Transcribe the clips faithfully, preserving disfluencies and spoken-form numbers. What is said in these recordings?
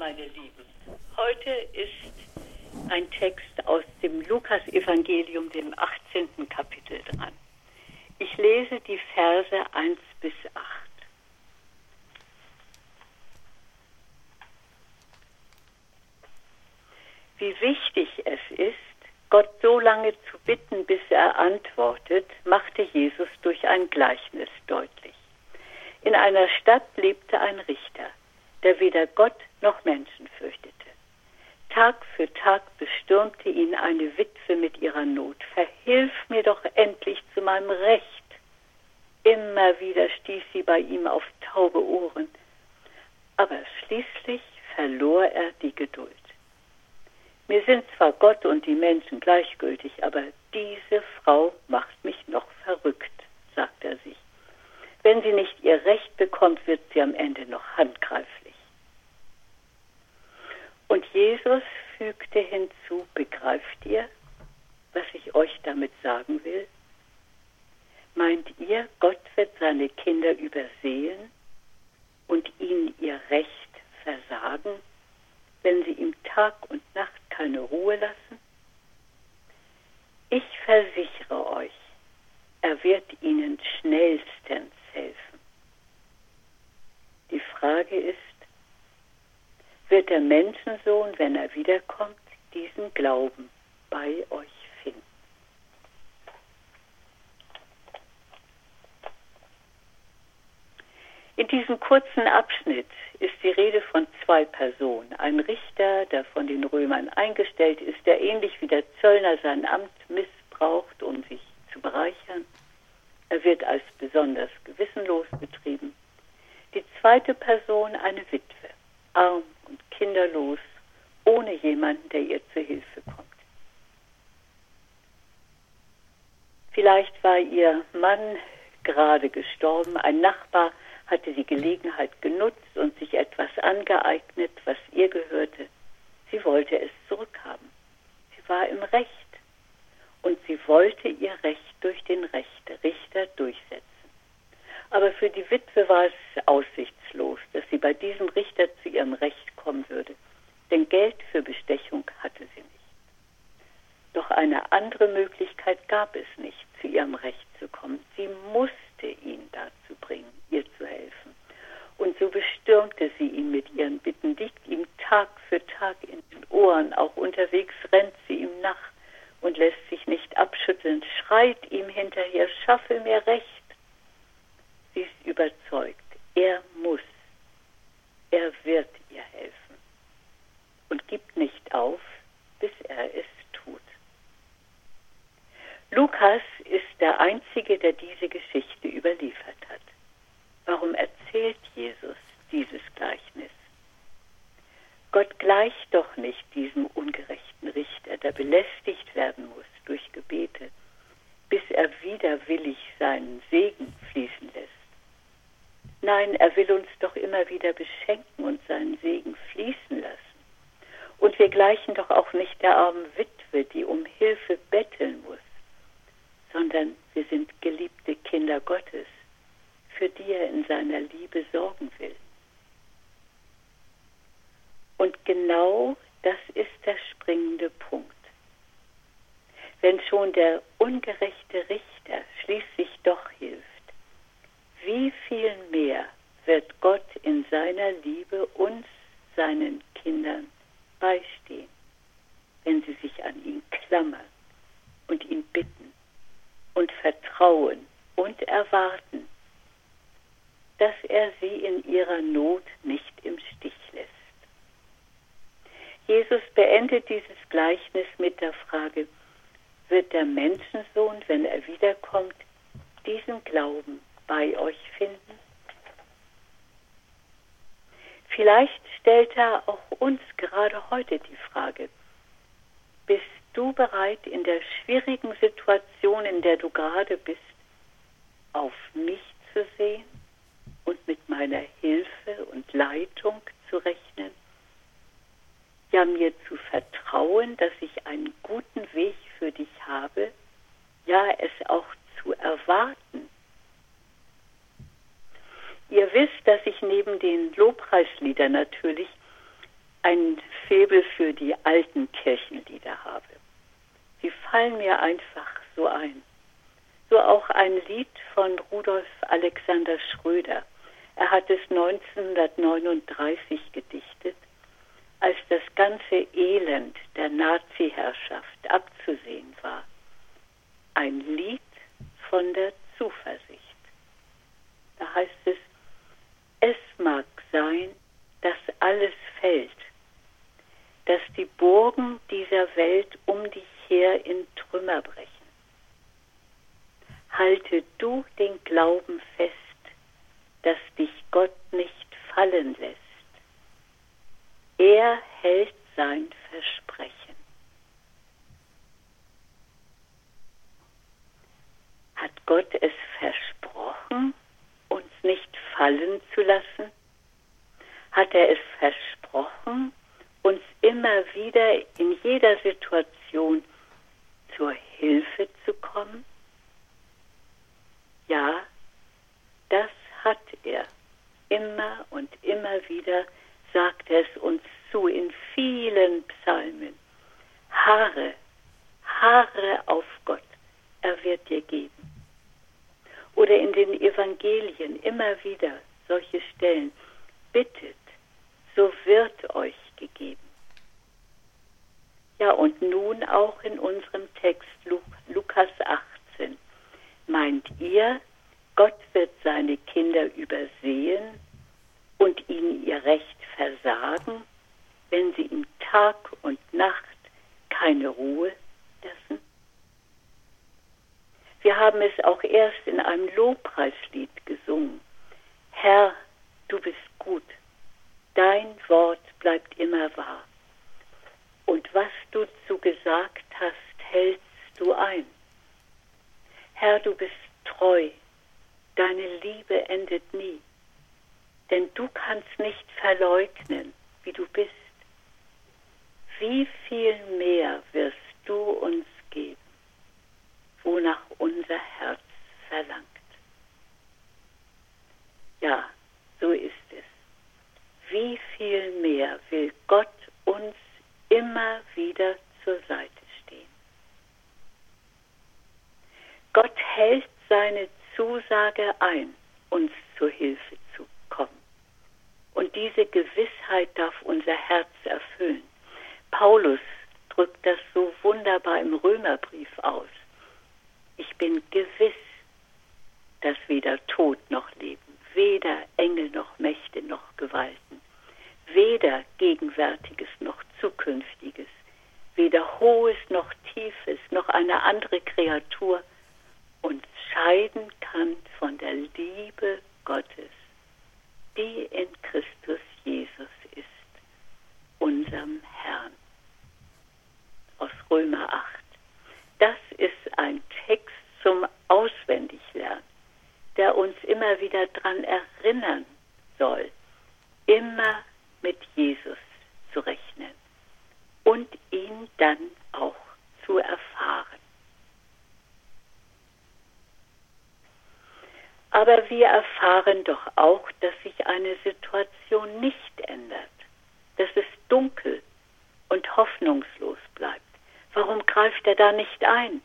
meine Lieben. Heute ist ein Text aus dem Lukas-Evangelium, dem achtzehnten Kapitel dran. Ich lese die Verse eins bis acht. Wie wichtig es ist, Gott so lange zu bitten, bis er antwortet, machte Jesus durch ein Gleichnis deutlich. In einer Stadt lebte ein Richter, der weder Gott noch Menschen fürchtete. Tag für Tag bestürmte ihn eine Witwe mit ihrer Not. Verhilf mir doch endlich zu meinem Recht. Immer wieder stieß sie bei ihm auf taube Ohren. Aber schließlich verlor er die Geduld. Mir sind zwar Gott und die Menschen gleichgültig, aber diese Frau macht mich noch verrückt, sagt er sich. Wenn sie nicht ihr Recht bekommt, wird sie am Ende noch handgreiflich. Und Jesus fügte hinzu, begreift ihr, was ich euch damit sagen will? Meint ihr, Gott wird seine Kinder übersehen und ihnen ihr Recht versagen, wenn sie ihm Tag und Nacht keine Ruhe lassen? Ich versichere euch, er wird ihnen schnellstens helfen. Die Frage ist, wird der Menschensohn, wenn er wiederkommt, diesen Glauben bei euch finden? In diesem kurzen Abschnitt ist die Rede von zwei Personen. Ein Richter, der von den Römern eingestellt ist, der ähnlich wie der Zöllner sein Amt missbraucht, um sich zu bereichern. Er wird als besonders gewissenlos betrieben. Die zweite Person, eine Witwe, arm und kinderlos, ohne jemanden, der ihr zur Hilfe kommt. Vielleicht war ihr Mann gerade gestorben, ein Nachbar hatte die Gelegenheit genutzt und sich etwas angeeignet, was ihr gehörte. Sie wollte es zurückhaben. Sie war im Recht und sie wollte ihr Recht durch den Richter durchsetzen. Aber für die Witwe war es aussichtslos, dass sie bei diesem Richter zu ihrem Recht kommen würde, denn Geld für Bestechung hatte sie nicht. Doch eine andere Möglichkeit gab es nicht, zu ihrem Recht zu kommen. Sie musste ihn dazu bringen, ihr zu helfen. Und so bestürmte sie ihn mit ihren Bitten, liegt ihm Tag für Tag in den Ohren, auch unterwegs rennt sie ihm nach und lässt sich nicht abschütteln, schreit ihm hinterher, schaffe mir Recht. Sie ist überzeugt, er muss, er wird ihr helfen und gibt nicht auf, bis er es tut. Lukas ist der Einzige, der diese Geschichte überliefert hat. Warum erzählt Jesus dieses Gleichnis? Gott gleicht doch nicht diesem ungerechten Richter, der belästigt werden muss durch Gebete, bis er widerwillig seinen Segen fließen lässt. Nein, er will uns doch immer wieder beschenken und seinen Segen fließen lassen. Und wir gleichen doch auch nicht der armen Witwe, die um Hilfe betteln muss, sondern wir sind geliebte Kinder Gottes, für die er in seiner Liebe sorgen will. Und genau das ist der springende Punkt. Wenn schon der ungerechte Richter schließlich doch hilft, wie viel mehr wird Gott in seiner Liebe uns, seinen Kindern, beistehen, wenn sie sich an ihn klammern und ihn bitten und vertrauen und erwarten, dass er sie in ihrer Not nicht im Stich lässt. Jesus beendet dieses Gleichnis mit der Frage, wird der Menschensohn, wenn er wiederkommt, diesen Glauben bei euch finden? Vielleicht stellt er auch uns gerade heute die Frage, bist du bereit, in der schwierigen Situation, in der du gerade bist, auf mich zu sehen und mit meiner Hilfe und Leitung zu rechnen? Ja, mir zu vertrauen, dass ich einen guten Weg für dich habe, ja, es auch zu erwarten. Ihr wisst, dass ich neben den Lobpreisliedern natürlich ein Faible für die alten Kirchenlieder habe. Sie fallen mir einfach so ein. So auch ein Lied von Rudolf Alexander Schröder. Er hat es neunzehnhundertneununddreißig gedichtet, als das ganze Elend der Nazi-Herrschaft abzusehen war. Ein Lied von der Zuversicht. Da heißt es: Es mag sein, dass alles fällt, dass die Burgen dieser Welt um dich her in Trümmer brechen. Halte du den Glauben fest, dass dich Gott nicht fallen lässt. Er hält sein Versprechen. Hat Gott es versprochen, uns nicht fallen zu lassen? Hat er es versprochen, uns immer wieder in jeder Situation zur Hilfe zu kommen? Ja, das hat er. Immer und immer wieder sagt er es uns zu in vielen Psalmen. Harre, harre auf Gott, er wird dir geben. Oder in den Evangelien immer wieder solche Stellen. Bittet, so wird euch gegeben. Ja, und nun auch in unserem Text Lukas achtzehn. Meint ihr, Gott wird seine Kinder übersehen und ihnen ihr Recht versagen, wenn sie ihm Tag und Nacht keine Ruhe lassen? Wir haben es auch erst in einem Lobpreislied gesungen. Herr, du bist gut, dein Wort bleibt immer wahr. Und was du zu gesagt hast, hältst du ein. Herr, du bist treu, deine Liebe endet nie, denn du kannst nicht verleugnen, wie du bist. Wie viel mehr wirst du uns geben, wonach unser Herz verlangt. Ja, so ist es. Wie viel mehr will Gott uns immer wieder zur Seite stehen. Gott hält seine Zusage ein, uns zur Hilfe zu kommen. Und diese Gewissheit darf unser Herz erfüllen. Paulus drückt das so wunderbar im Römerbrief aus. Ich bin gewiss, dass weder Tod noch Leben, weder Engel noch Mächte noch Gewalten, weder Gegenwärtiges noch Zukünftiges, weder Hohes noch Tiefes noch eine andere Kreatur uns scheiden kann von der Liebe Gottes, die in Christus Jesus ist, unserem Herrn. Aus Römer acht. Das ist ein Text zum Auswendiglernen, der uns immer wieder daran erinnern soll, immer mit Jesus zu rechnen und ihn dann auch zu erfahren. Aber wir erfahren doch auch, dass sich eine Situation nicht ändert, dass es dunkel und hoffnungslos bleibt. Warum greift er da nicht ein?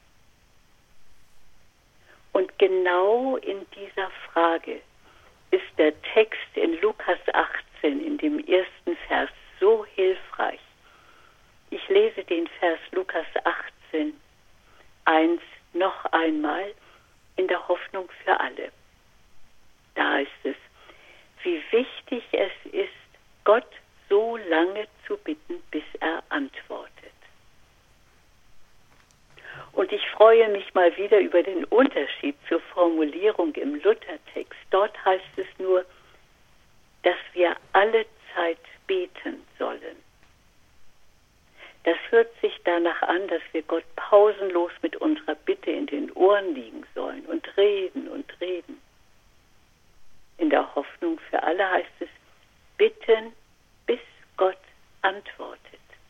Und genau in dieser Frage ist der Text in Lukas achtzehn in dem ersten Vers so hilfreich. Ich lese den Vers Lukas achtzehn, eins noch einmal in der Hoffnung für alle. Da ist es, wie wichtig es ist, Gott so lange zu bitten, bis er antwortet. Und ich freue mich mal wieder über den Unterschied zur Formulierung im Luthertext. Dort heißt es nur, dass wir alle Zeit beten sollen. Das hört sich danach an, dass wir Gott pausenlos mit unserer Bitte in den Ohren liegen sollen und reden und reden. In der Hoffnung für alle heißt es, bitten, bis Gott antwortet.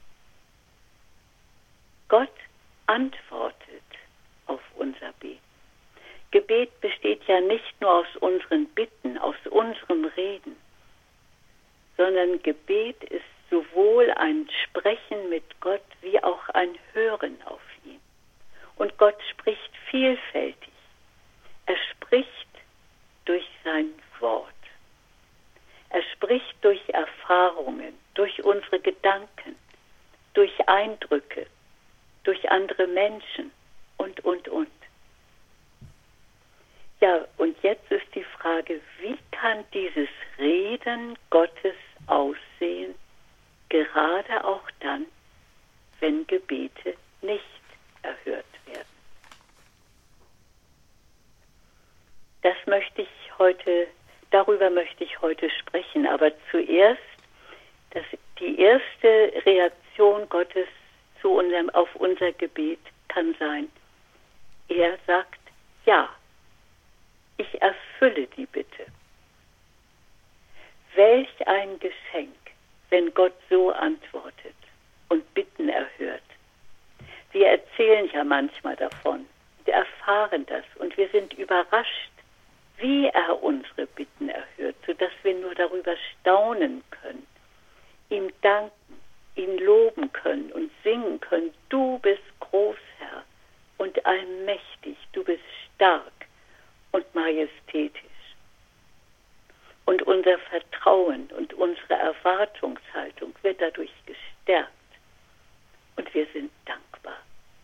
Gott antwortet auf unser Beten. Gebet besteht ja nicht nur aus unseren Bitten, aus unserem Reden, sondern Gebet ist sowohl ein Sprechen mit Gott wie auch ein Hören auf ihn. Und Gott spricht vielfältig. Er spricht durch sein Wort. Er spricht durch Erfahrungen, durch unsere Gedanken, durch Eindrücke, durch andere Menschen und, und, und. Ja, und jetzt ist die Frage, wie kann dieses Reden Gottes aussehen, gerade auch dann, wenn Gebete nicht erhört werden? Das möchte ich heute, darüber möchte ich heute sprechen, aber zuerst, das, die erste Reaktion Gottes zu unserem, auf unser Gebet kann sein, er sagt ja. Ich erfülle die Bitte. Welch ein Geschenk, wenn Gott so antwortet und Bitten erhört. Wir erzählen ja manchmal davon, wir erfahren das und wir sind überrascht, wie er unsere Bitten erhört, sodass wir nur darüber staunen können, ihm danken, ihn loben können und singen können. Du bist groß, Herr, und allmächtig, du bist stark und majestätisch. Und unser Vertrauen und unsere Erwartungshaltung wird dadurch gestärkt. Und wir sind dankbar.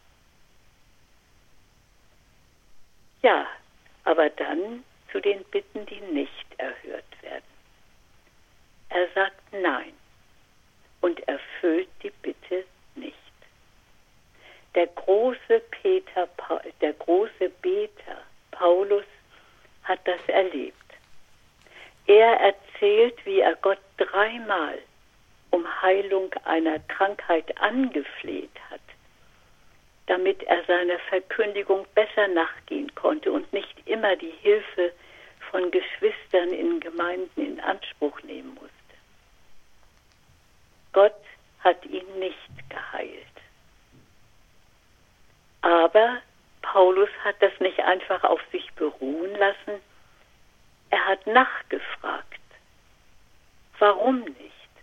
Ja, aber dann zu den Bitten, die nicht erhört werden. Er sagt nein und erfüllt die Bitte nicht. Der große Peter, der große Beter Paulus hat das erlebt. Er erzählt, wie er Gott dreimal um Heilung einer Krankheit angefleht hat, damit er seiner Verkündigung besser nachgehen konnte und nicht immer die Hilfe von Geschwistern in Gemeinden in Anspruch nehmen musste. Gott hat ihn nicht geheilt. Aber Paulus hat das nicht einfach auf sich beruhen lassen. Er hat nachgefragt. Warum nicht?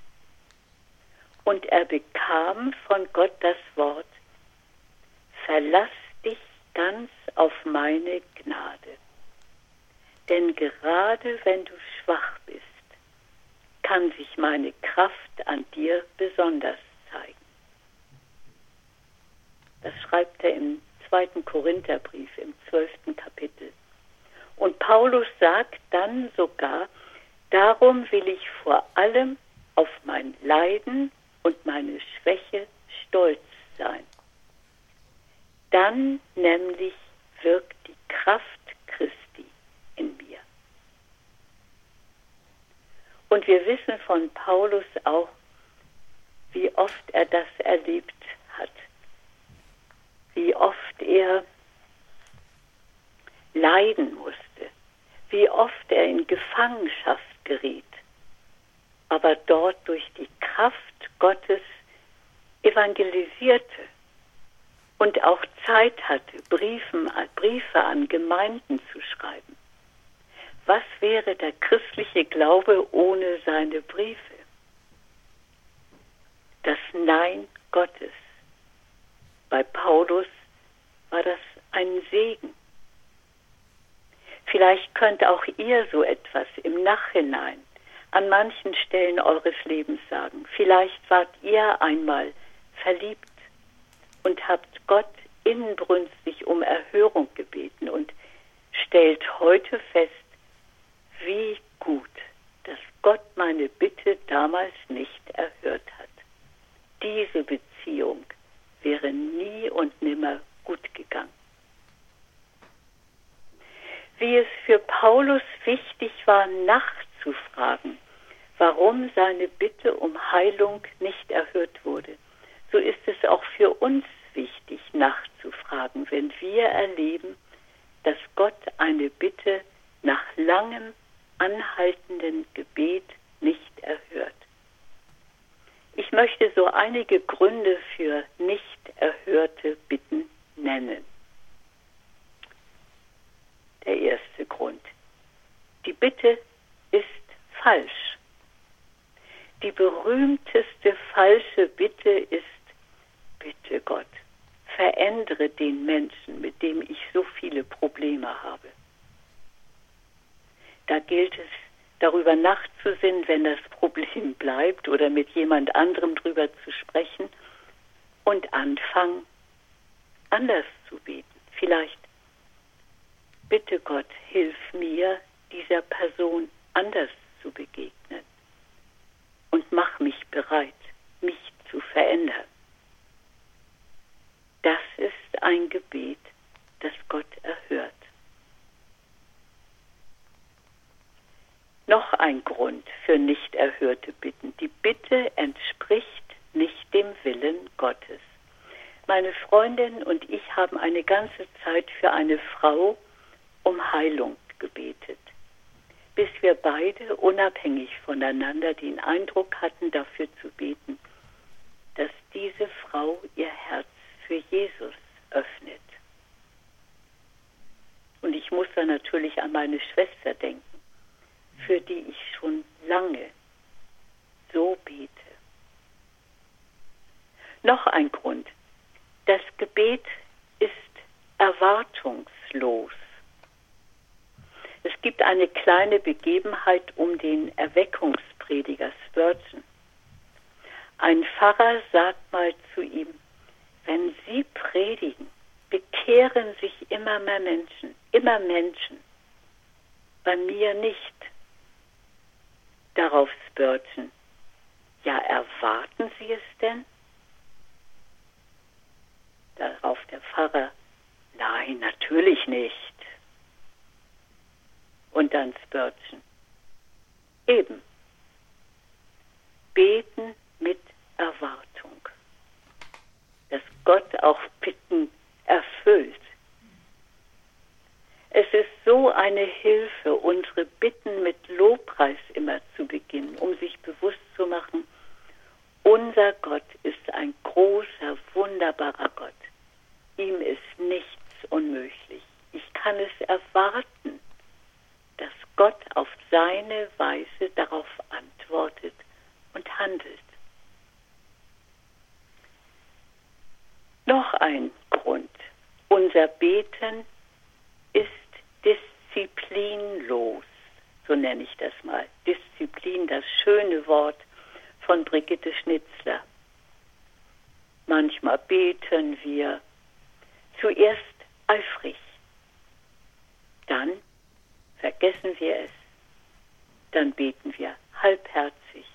Und er bekam von Gott das Wort: Verlass dich ganz auf meine Gnade. Denn gerade wenn du schwach bist, kann sich meine Kraft an dir besonders zeigen. Das schreibt er im zweiten Korintherbrief im zwölften Kapitel. Und Paulus sagt dann sogar, darum will ich vor allem auf mein Leiden und meine Schwäche stolz sein. Dann nämlich wirkt die Kraft Christi in mir. Und wir wissen von Paulus auch, wie oft er das erlebt hat. Wie oft er leiden musste, wie oft er in Gefangenschaft geriet, aber dort durch die Kraft Gottes evangelisierte und auch Zeit hatte, Briefen, Briefe an Gemeinden zu schreiben. Was wäre der christliche Glaube ohne seine Briefe? Das Nein Gottes. Bei Paulus war das ein Segen. Vielleicht könnt auch ihr so etwas im Nachhinein an manchen Stellen eures Lebens sagen. Vielleicht wart ihr einmal verliebt und habt Gott inbrünstig um Erhörung gebeten und stellt heute fest, wie gut, dass Gott meine Bitte damals nicht erhört hat. Diese Beziehung wäre nie und nimmer gut gegangen. Wie es für Paulus wichtig war, nachzufragen, warum seine Bitte um Heilung nicht erhört wurde, so ist es auch für uns wichtig, nachzufragen, wenn wir erleben, dass Gott eine Bitte nach langem, anhaltenden Gebet nicht erhört. Ich möchte so einige Gründe für nicht erhörte Bitten nennen. Der erste Grund. Die Bitte ist falsch. die berühmteste falsche Bitte ist: Bitte Gott, verändere den Menschen, mit dem ich so viele Probleme habe. Da gilt es, darüber nachzusinnen, wenn das Problem bleibt, oder mit jemand anderem drüber zu sprechen und anfangen, anders zu beten. Vielleicht: Bitte Gott, hilf mir, dieser Person anders zu begegnen und mach mich bereit, mich zu verändern. Das ist ein Gebet, das Gott erhört. Noch ein Grund für nicht erhörte Bitten: Die Bitte entspricht nicht dem Willen Gottes. Meine Freundin und ich haben eine ganze Zeit für eine Frau um Heilung gebetet, bis wir beide unabhängig voneinander den Eindruck hatten, dafür zu beten, dass diese Frau ihr Herz für Jesus öffnet. Und ich muss da natürlich an meine Schwester denken, für die ich schon lange so bete. Noch ein Grund: Das Gebet ist erwartungslos. Es gibt eine kleine Begebenheit um den Erweckungsprediger Spurgeon. Ein Pfarrer sagt mal zu ihm: Wenn Sie predigen, bekehren sich immer mehr Menschen, immer Menschen. Bei mir nicht. Darauf Spurgeon: Ja, erwarten Sie es denn? Darauf der Pfarrer: Nein, natürlich nicht. Und dann Spurgeon: Eben. Beten mit Erwartung, dass Gott auch Bitten erfüllt. Es ist so eine Hilfe, unsere Bitten mit Lobpreis immer zu beginnen, um sich bewusst zu machen: Unser Gott ist ein großer, wunderbarer Gott. Ihm ist nichts unmöglich. Ich kann es erwarten, dass Gott auf seine Weise darauf antwortet und handelt. Noch ein Grund: Unser Beten ist disziplinlos, so nenne ich das mal. Disziplin, das schöne Wort von Brigitte Schnitzler. Manchmal beten wir zuerst eifrig, dann vergessen wir es, dann beten wir halbherzig,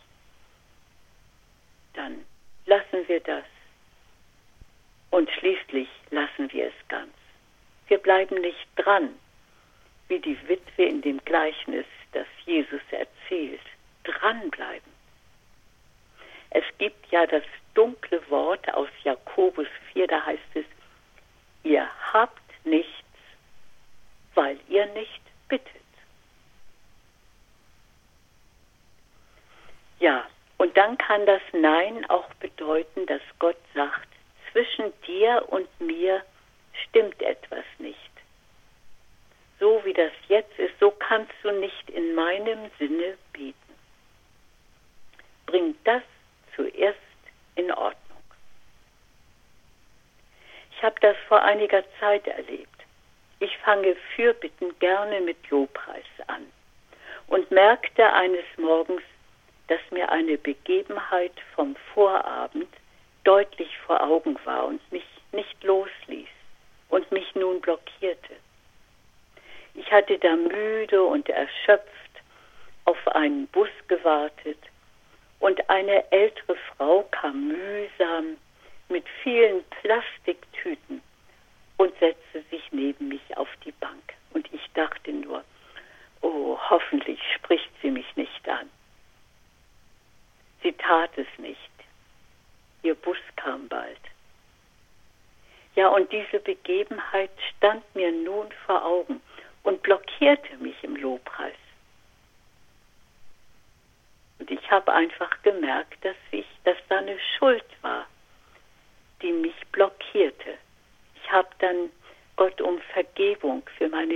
dann lassen wir das und schließlich lassen wir es ganz. Wir bleiben nicht dran, wie die Witwe in dem Gleichnis, das Jesus erzählt. Dranbleiben. Es gibt ja das dunkle Wort aus Jakobus vier, da heißt es: Ihr habt nichts, weil ihr nicht bittet. Ja, und dann kann das Nein auch bedeuten, dass Gott sagt: Zwischen dir und mir stimmt etwas nicht. So wie das jetzt ist, so kannst du nicht in meinem Sinne beten. Bring das zuerst in Ordnung. Ich habe das vor einiger Zeit erlebt. Ich fange Fürbitten gerne mit Lobpreis an und merkte eines Morgens, dass mir eine Begebenheit vom Vorabend deutlich vor Augen war und mich nicht losließ und mich nun blockierte. Ich hatte da müde und erschöpft auf einen Bus gewartet und eine ältere Frau kam mühsam mit vielen Plastiktüten und setzte sich neben mich auf die Bank. Und ich dachte nur: Oh, hoffentlich spricht sie mich nicht an. Sie tat es nicht. Ihr Bus kam bald. Ja, und diese Begebenheit stand mir nun vor Augen und blockierte mich im Lobpreis. Und ich habe einfach gemerkt, dass ich, dass da eine Schuld war, die mich blockierte. Ich habe dann Gott um Vergebung für meine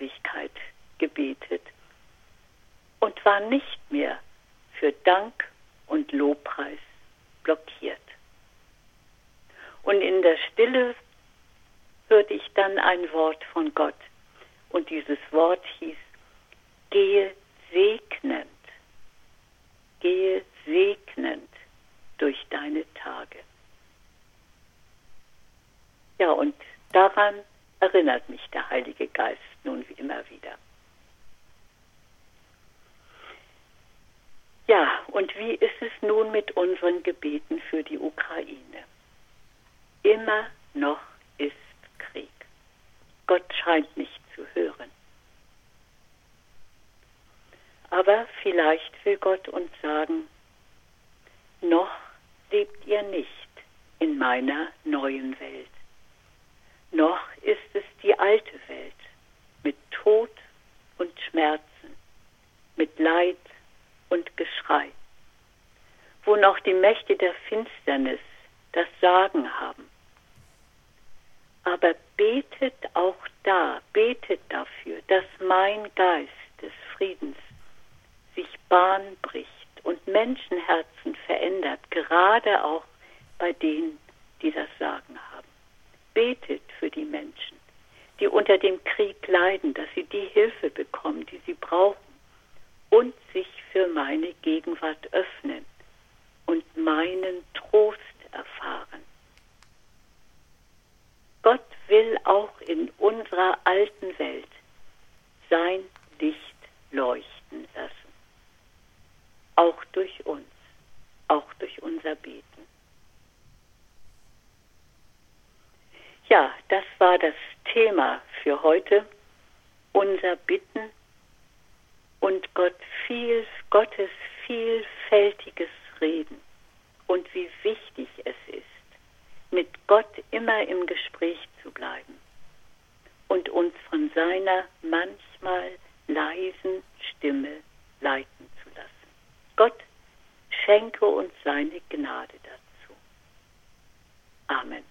Lieblosigkeit gebetet und war nicht mehr für Dank und Lobpreis blockiert. Und in der Stille hörte ich dann ein Wort von Gott. Und dieses Wort hieß, gehe segnend, gehe segnend durch deine Tage. Ja, und daran erinnert mich der Heilige Geist nun wie immer wieder. Ja, und wie ist es nun mit unseren Gebeten für die Ukraine? Immer noch ist Krieg. Gott scheint nicht zu hören. Aber vielleicht will Gott uns sagen, noch lebt ihr nicht in meiner neuen Welt. Noch ist es die alte Welt mit Tod und Schmerzen, mit Leid und Geschrei, wo noch die Mächte der Finsternis das Sagen haben. Aber betet auch da, betet dafür, dass mein Geist des Friedens sich Bahn bricht und Menschenherzen verändert, gerade auch bei denen, die das Sagen haben. Betet für die Menschen, die unter dem Krieg leiden, dass sie die Hilfe bekommen, die sie brauchen und sich für meine Gegenwart öffnen und meinen Trost erfahren. Gott will auch in unserer alten Welt sein Licht leuchten lassen. Auch durch uns, auch durch unser Beten. Ja, das war das Thema für heute, unser Bitten und Gott viel, Gottes vielfältiges Reden und wie wichtig es ist, mit Gott immer im Gespräch zu bleiben und uns von seiner manchmal leisen Stimme leiten zu lassen. Gott schenke uns seine Gnade dazu. Amen.